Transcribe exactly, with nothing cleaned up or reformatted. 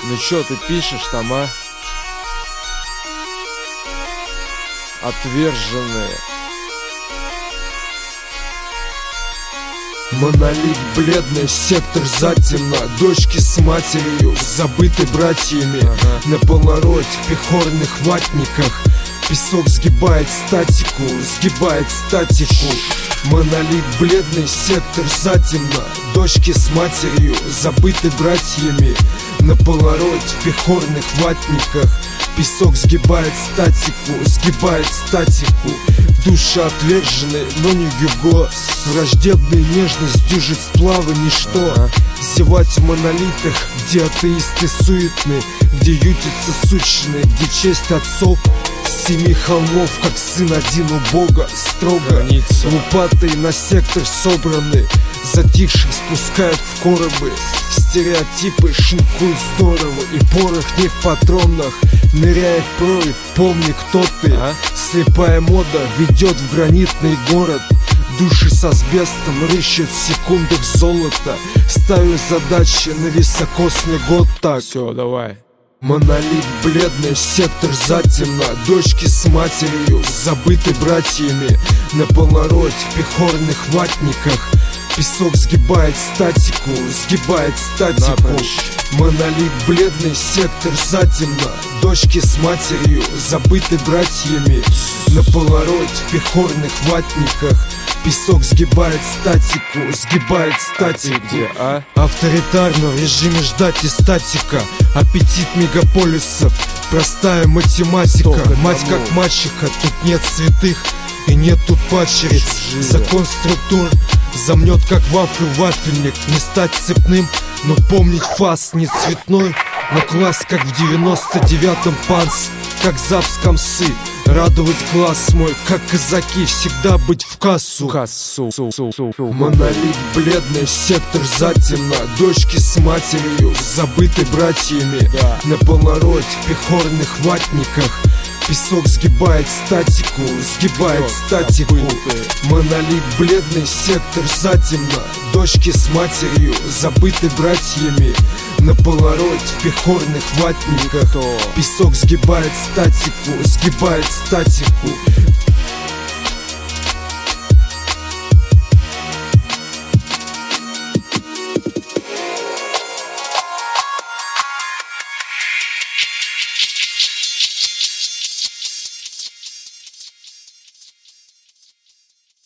Ну чё ты пишешь там, а? Отверженные. Монолит бледный, сектор затемно. Дочки с матерью, забыты братьями. Ага. На полнородь в пехорных ватниках. Песок сгибает статику, сгибает статику. Монолит бледный, сектор затемно. Дочки с матерью, забыты братьями. На полнородь в пехорных ватниках. Песок сгибает статику, сгибает статику. Души отвержены, но не Гюго. Враждебная нежность дюжит сплавы ничто. Ага. Зевать в монолитах, где атеисты суетны, где ютятся сущные, где честь отцов с семи холмов, как сын один у Бога. Строго Граница. лопатой на сектор собраны, затихших спускают в коробы. Стереотипы шинкуют здорово, и порох не в патронах. Ныряя в прорубь, помни, кто ты. А? Слепая мода ведет в гранитный город. Души с асбестом рыщут в секундах золота. Ставлю задачи на високосный год так. Все, давай. Монолит бледный, сектор затемно. Дочки с матерью, забыты братьями. На полнородь в пехорных ватниках. Песок сгибает статику, сгибает статику. Напрочь. Монолит бледный, сектор затемно. Дочки с матерью, забыты братьями. На полнородь в пехорных ватниках. Песок сгибает статику, сгибает статику. Где, а? Авторитарно в режиме ждать и статика. Аппетит мегаполисов, простая математика. Только Мать кому? как мачеха, тут нет святых и нет тут падчериц. Чужие. Закон структур замнет как вафлю вафельник. Не стать цепным, но помнить фас не цветной. Но класс как в девяносто девятом панц, как запскомсы. Радовать глаз мой, как казаки, всегда быть в кассу. Кассу. Монолит бледный, сектор затемно. Дочки с матерью, забыты братьями. Да. На полнородь в пехорных ватниках. Песок сгибает статику, сгибает статику. Монолит бледный, сектор затемно. Дочки с матерью, забыты братьями. На полнородь в пехорных ватниках. Песок сгибает статику, сгибает статику.